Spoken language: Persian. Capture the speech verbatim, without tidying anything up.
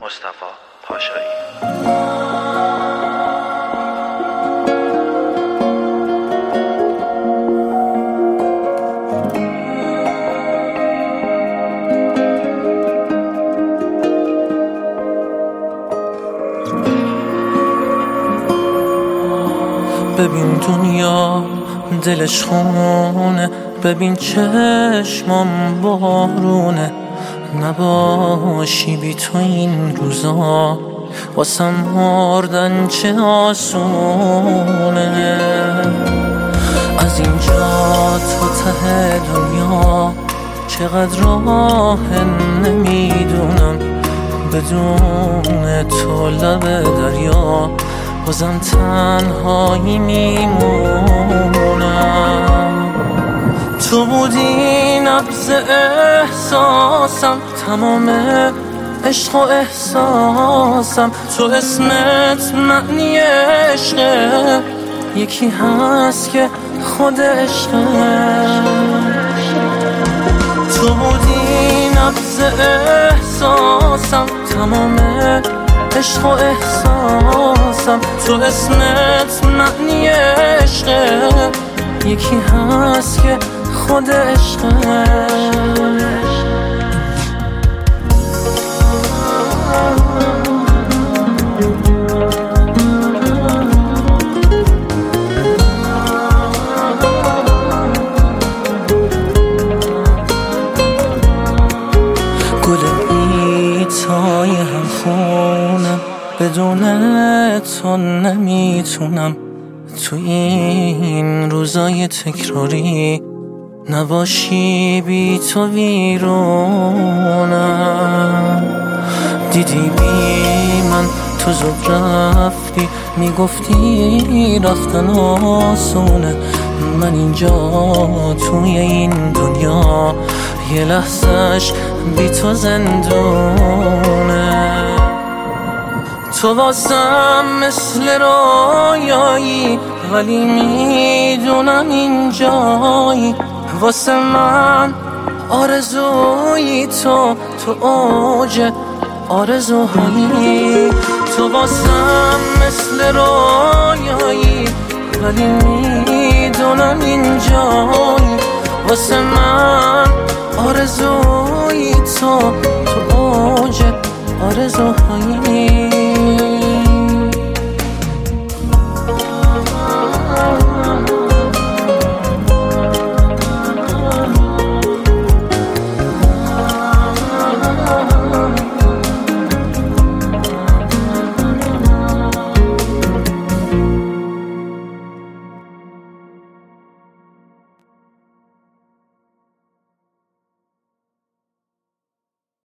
مصطفی پاشایی. ببین دنیا دلش خونه، ببین چشمام بارونه، نباشی بی تو این روزا واسم مردن چه آسونه. از اینجا تا ته دنیا چقدر راه نمیدونم، بدون تو لب دریا بازم تنهایی میمونم. تو بودی نبض احساسم، تمام عشق و احساسم، تو اسمت معنی عشقه، یکی هست که خود عشقه. تو بودی نبض احساسم، تمام عشق و احساسم، تو اسمت معنی عشقه، یکی هست که خود عشقه. گل بیتای هم خونم، بدون تو نمیتونم، تو این روزای تکراری نباشی بی تو ویرونم. دیدی بی من تو زود رفتی، میگفتی رفتن آسونه، من اینجا توی این دنیا یه لحظهش بی تو زندونه. تو واسم مثل رویایی، ولی میدونم اینجایی واسه من آرزویی، تو تو اوج آرزوهایی. تو واسم مثل رویایی، ولی میدونم اینجایی واسه من آرزویی، تو